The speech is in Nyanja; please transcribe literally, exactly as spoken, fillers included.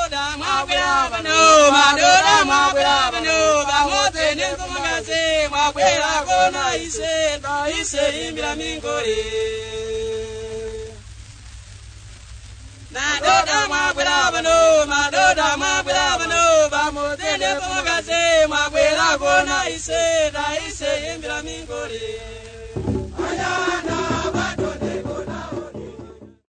madoda mwakwera bano madoda mwakwera bano bamote nenkomagaze mwakwera kona ise ta ise imbira mingore madoda mwakwera bano madoda mwakwera bano bamote nenkomagaze mwakwera kona ise ta ise imbira mingore